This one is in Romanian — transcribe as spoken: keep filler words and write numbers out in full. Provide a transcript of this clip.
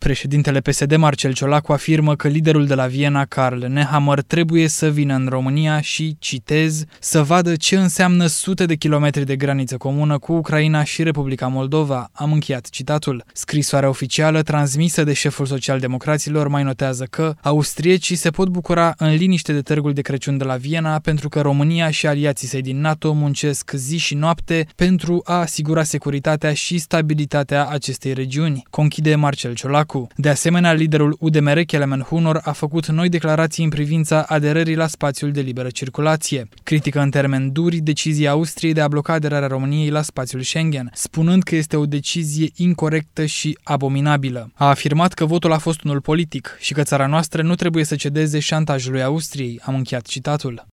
Președintele P S D Marcel Ciolacu afirmă că liderul de la Viena, Karl Nehammer, trebuie să vină în România și, citez, să vadă ce înseamnă sute de kilometri de graniță comună cu Ucraina și Republica Moldova. Am încheiat citatul. Scrisoarea oficială transmisă de șeful social-democraților mai notează că austriecii se pot bucura în liniște de târgul de Crăciun de la Viena pentru că România și aliații săi din NATO muncesc zi și noapte pentru a asigura securitatea și stabilitatea acestei regiuni, conchide Marcel Ciolacu. De asemenea, liderul U D M R, Kelemen Hunor, a făcut noi declarații în privința aderării la spațiul de liberă circulație. Critică în termeni duri decizia Austriei de a bloca aderarea României la spațiul Schengen, spunând că este o decizie incorectă și abominabilă. A afirmat că votul a fost unul politic și că țara noastră nu trebuie să cedeze șantajului Austriei. Am încheiat citatul.